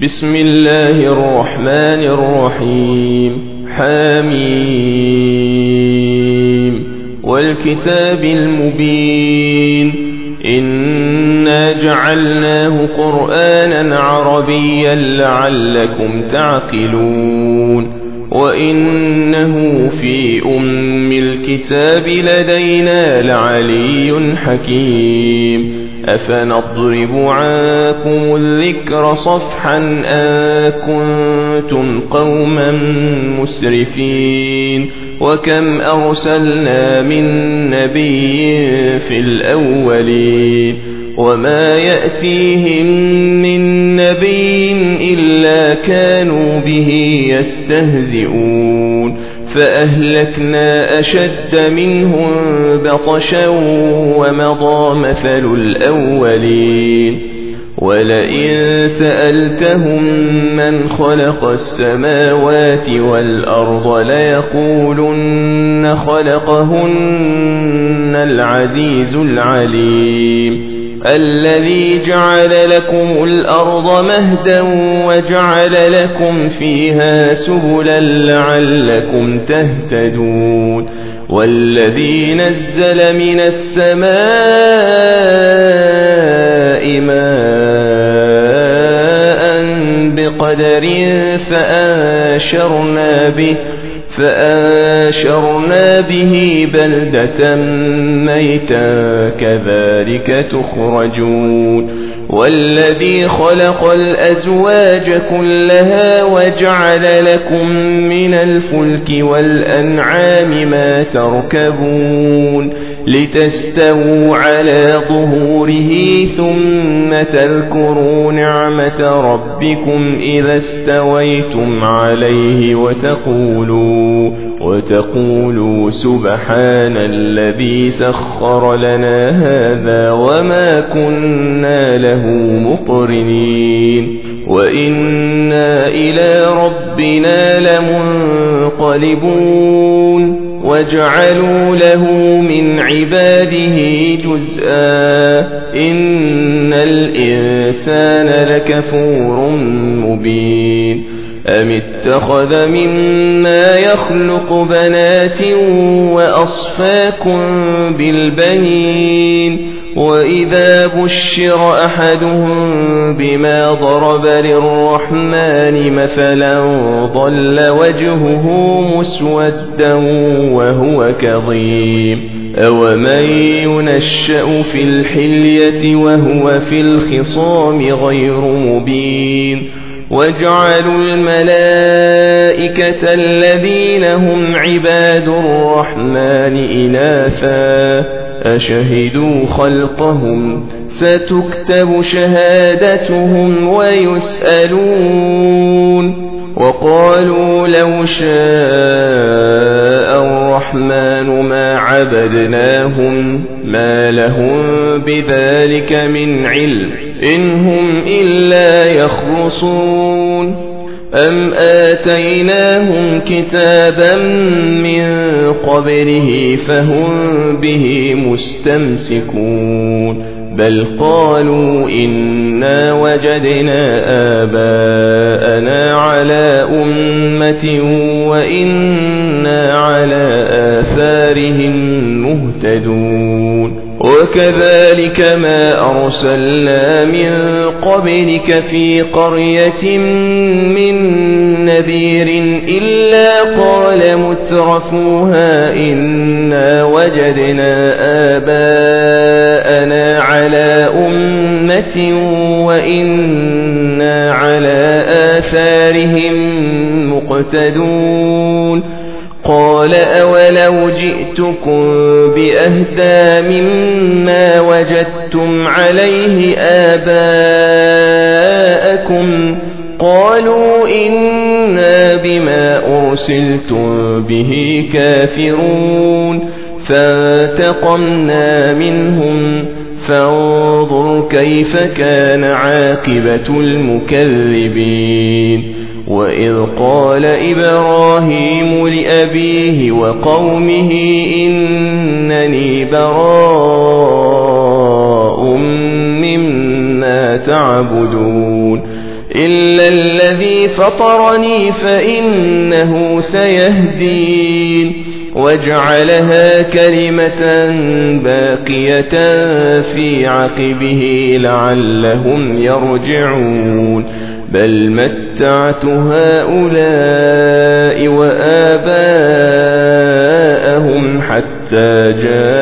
بسم الله الرحمن الرحيم. حميم والكتاب المبين إنا جعلناه قرآنا عربيا لعلكم تعقلون وإنه في أم الكتاب لدينا لعلي حكيم أفنضرب عنكم الذكر صفحا أن كنتم قوما مسرفين وكم أرسلنا من نبي في الأولين وما يأتيهم من نبي إلا كانوا به يستهزئون فأهلكنا أشد منهم بطشا ومضى مثل الأولين ولئن سألتهم من خلق السماوات والأرض ليقولن خلقهن العزيز العليم الذي جعل لكم الأرض مهدا وجعل لكم فيها سبلا لعلكم تهتدون والذي نزل من السماء ماء بقدر فأنشرنا به بلدة ميتا كذلك تخرجون والذي خلق الأزواج كلها وجعل لكم من الفلك والأنعام ما تركبون لتستووا على ظهوره ثم تذكروا نعمة ربكم إذا استويتم عليه وتقولوا سبحان الذي سخر لنا هذا وما كنا له مقرنين وإنا إلى ربنا لمنقلبون وجعلوا له من عباده جزءا إن الإنسان لكفور مبين أم اتخذ مما يخلق بنات وأصفاكم بالبنين وإذا بشر أحدهم بما ضرب للرحمن مثلا ظل وجهه مسودا وهو كظيم أومن ينشأ في الحلية وهو في الخصام غير مبين وجعلوا الملائكة الذين هم عباد الرحمن إناثا أشهدوا خلقهم ستكتب شهادتهم ويسألون وقالوا لو شاء الرحمن ما عبدناهم ما لهم بذلك من علم إن هم إلا يخرصون أم آتيناهم كتابا من قبله فهم به مستمسكون بل قالوا إنا وجدنا آباءنا على أمة وإنا على آثارهم مهتدون وكذلك ما أرسلنا من قبلك في قرية من نذير إلا قال مترفوها إنا وجدنا آباءنا على أمة وإنا على آثارهم مقتدون قال أولو جئتكم بأهدى مما وجدتم عليه آباءكم قالوا إنا بما أرسلتم به كافرون فانتقمنا منهم فانظر كيف كان عاقبة المكذبين وإذ قال إبراهيم لأبيه وقومه إنني براء مما تعبدون إلا الذي فطرني فإنه سيهدين وجعلها كلمة باقية في عقبه لعلهم يرجعون بل متعت هؤلاء وآباءهم حتى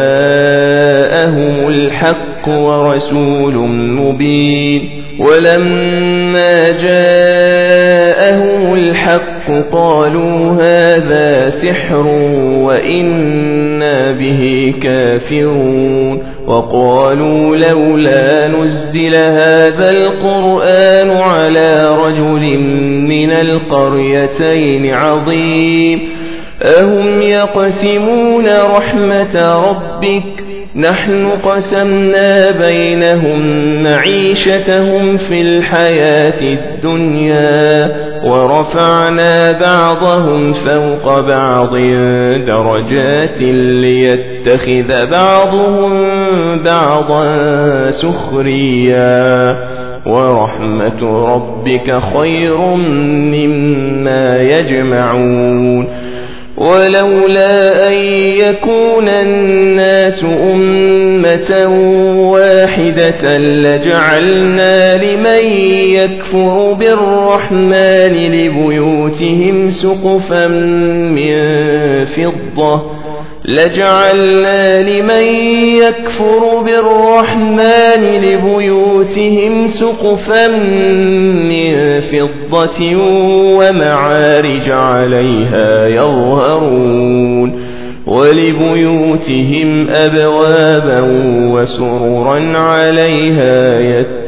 جاءهم الحق ورسول مبين ولما جاءهم الحق قالوا هذا سحر وإنا به كافرون وقالوا لولا نزل هذا القرآن على رجل من القريتين عظيم أهم يقسمون رحمة ربك نحن قسمنا بينهم معيشتهم في الحياة الدنيا ورفعنا بعضهم فوق بعض درجات ليتخذ بعضهم بعضا سخريا ورحمة ربك خير مما يجمعون ولولا أن يكون الناس أمة واحدة لجعلنا لمن يكفر بالرحمن لبيوتهم سقفا من فضة ومعارج عليها يظهرون ولبيوتهم أبوابا وسررا عليها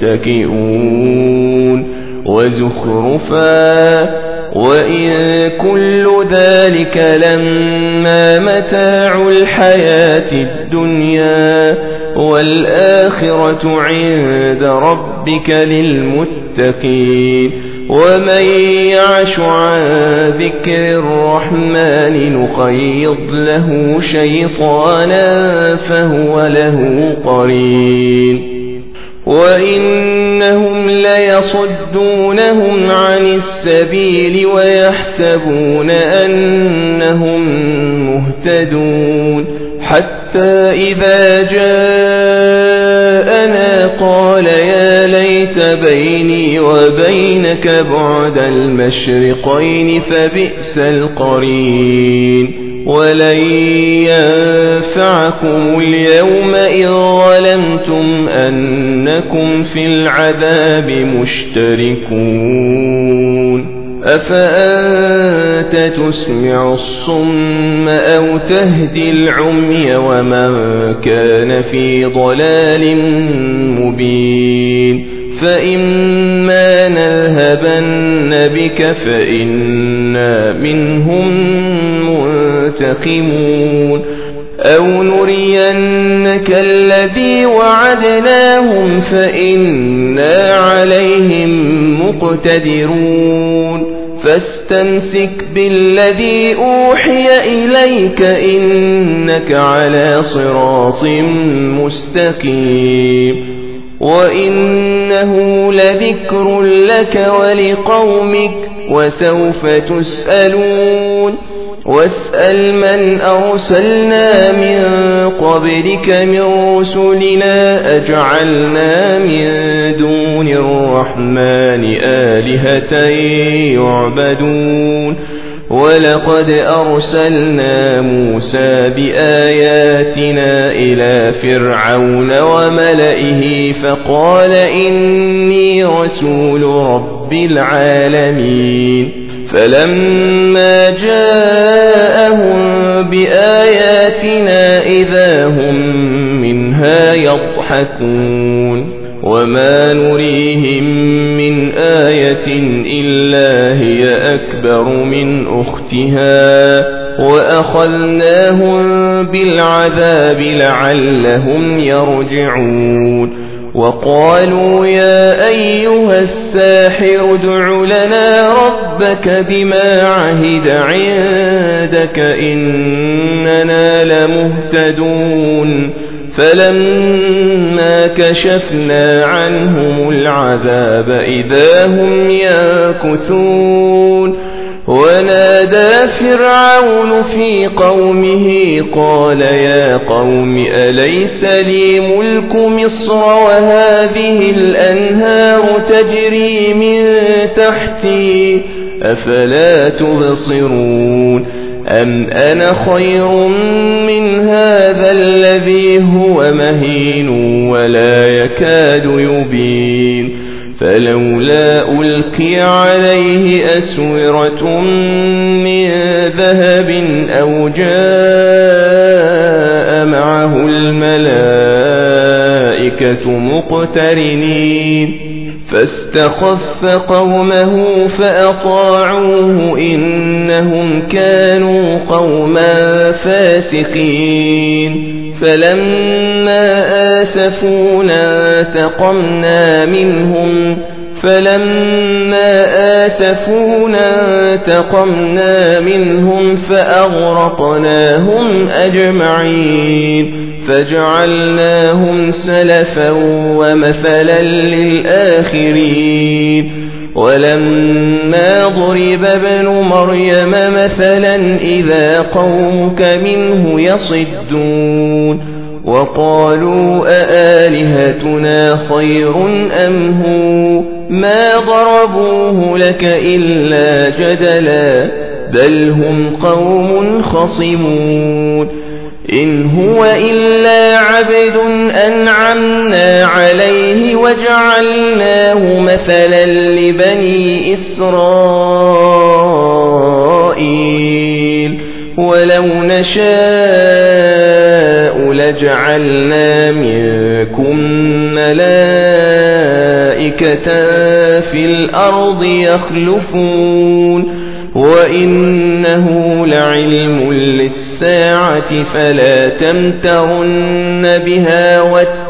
يتكئون وزخرفا وإن كل ذلك لما متاع الحياة الدنيا والآخرة عند ربك للمتقين ومن يعش عن ذكر الرحمن نقيض له شيطانا فهو له قرين وإنهم ليصدونهم عن السبيل ويحسبون أنهم مهتدون حتى إذا جاءنا قال يا ليت بيني وبينك بعد المشرقين فبئس القرين ولن ينفعكم اليوم إذ ظلمتم أنكم في العذاب مشتركون أفأنت تسمع الصم أو تهدي العمي ومن كان في ضلال مبين فإما نذهبن بك فإنا منهم منتقمون أو نرينك الذي وعدناهم فإنا عليهم مقتدرون فاستمسك بالذي أوحي إليك إنك على صراط مستقيم وإنه لذكر لك ولقومك وسوف تسألون واسأل من أرسلنا من قبلك من رسلنا أجعلنا من دون الرحمن آلهة يعبدون ولقد أرسلنا موسى بآياتنا إلى فرعون وملئه فقال إني رسول رب العالمين فلما جاءهم بآياتنا إذا هم منها يضحكون وما نريهم من آية إلا هي أكبر من أختها وأخذناهم بالعذاب لعلهم يرجعون وقالوا يا أيها الساحر ادع لنا ربك بما عهد عندك إننا لمهتدون فلما كشفنا عنهم العذاب إذا هم ينكثون ونادى فرعون في قومه قال يا قوم أليس لي ملك مصر وهذه الأنهار تجري من تحتي أفلا تبصرون أم أنا خير من هذا الذي هو مهين ولا يكاد يبين فلولا ألقي عليه أسورة من ذهب أو جاء معه الملائكة مقترنين فاستخف قومه فأطاعوه إنهم كانوا قوما فاسقين فلما آسفونا انتقمنا منهم فأغرقناهم أجمعين فجعلناهم سلفا ومثلا للآخرين ولما ضرب ابن مريم مثلا إذا قومك منه يصدون وقالوا أآلهتنا خير أم هو ما ضربوه لك إلا جدلا بل هم قوم خصمون إن هو إلا عبد أنعمنا عليه وجعلناه مثلا لبني إسرائيل ولو نشاء لجعلنا منكم ملائكة في الأرض يخلفون وإنه لعلم للساعة فلا تمترن بها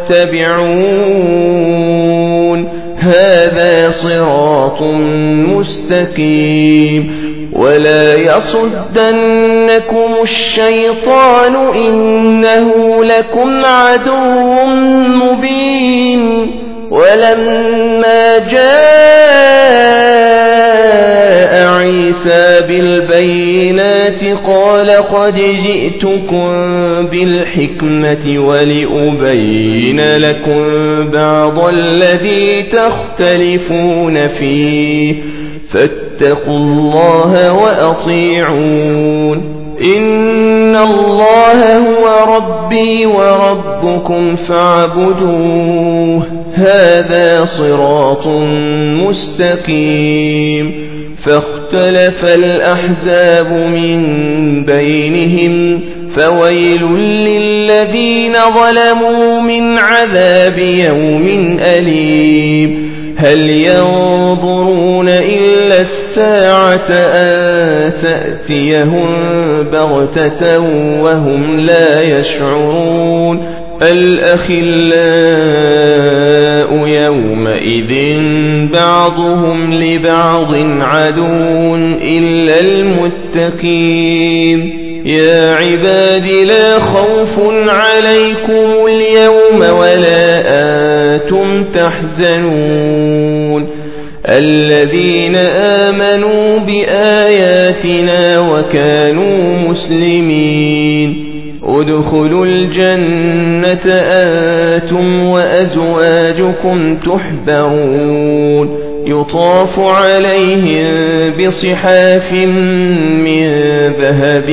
واتبعون هذا صراط مستقيم ولا يصدنكم الشيطان إنه لكم عدو مبين ولما جاء عيسى بالبينات قال قد جئتكم بالحكمة ولأبين لكم بعض الذي تختلفون فيه فاتقوا الله وأطيعون إن الله هو ربي وربكم فاعبدوه هذا صراط مستقيم فاختلف الأحزاب من بينهم فويل للذين ظلموا من عذاب يوم أليم هل ينظرون إلا الساعة أن تأتيهم بغتة وهم لا يشعرون الأخلاء يومئذ بعضهم لبعض عدو إلا المتقين يا عباد لا خوف عليكم اليوم ولا أنتم تحزنون الذين آمنوا بآياتنا وكانوا مسلمين ادخلوا الجنة أنتم وأزواجكم تحبرون يطاف عليهم بصحاف من ذهب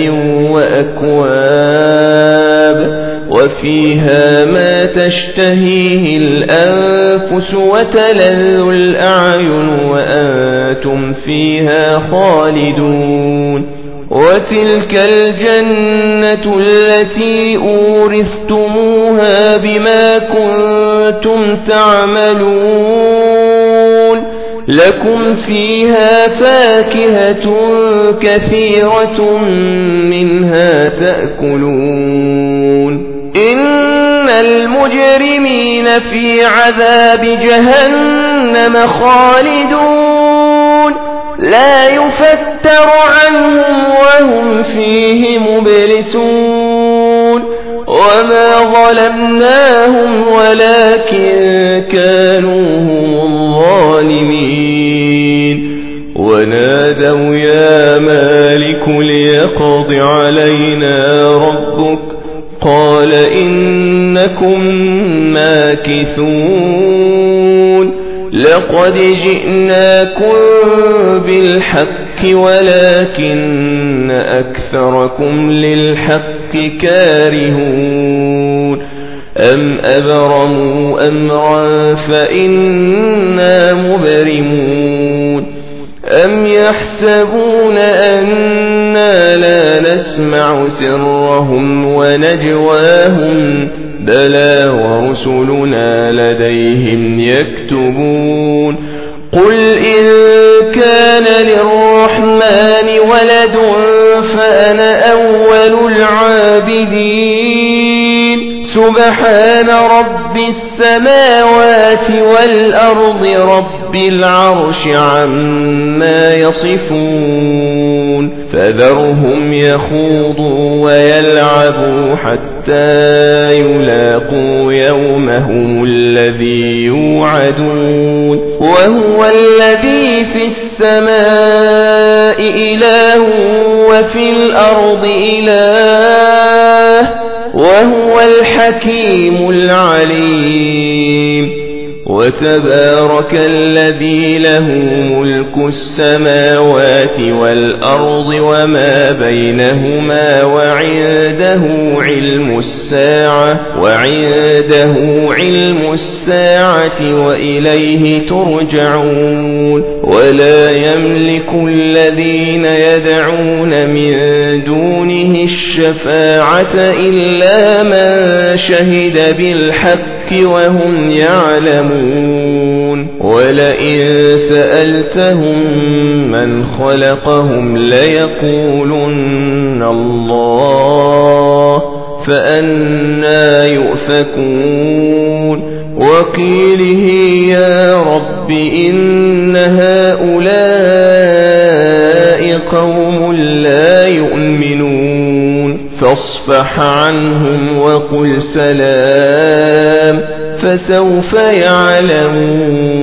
وأكواب وفيها ما تشتهيه الأنفس وتلذ الأعين وأنتم فيها خالدون وتلك الجنة التي أورثتموها بما كنتم تعملون لكم فيها فاكهة كثيرة منها تأكلون إن المجرمين في عذاب جهنم خالدون لا يفتر عنهم وهم فيه مبلسون وما ظلمناهم ولكن كانوا هم الظالمين ونادوا يا مالك ليقض علينا ربك قال إنكم ماكثون لقد جئناكم بالحق ولكن أكثركم للحق كارهون أم أبرموا أمرا فإنا مبرمون أم يحسبون أنا لا نسمع سرهم ونجواهم بلى ورسلنا لديهم يكتبون قل إن كان للرحمن ولد فأنا أول العابدين سبحان رب السماوات والأرض رب العرش عما يصفون فذرهم يخوضوا ويلعبوا حتى يلاقوا يومهم الذي يوعدون وهو الذي في السماء إله وفي الأرض إله وهو الحكيم العليم وتبارك الذي له ملك السماوات والأرض وما بينهما وعنده علم الساعة وإليه ترجعون ولا يملك الذين يدعون من دونه الشفاعة إلا من شهد بالحق وهم يعلمون ولئن سألتهم من خلقهم ليقولن الله فأنا يؤفكون وقيله يا رب إن هؤلاء قوم لا يؤمنون فاصفح عنهم وقل سلام فسوف يعلمون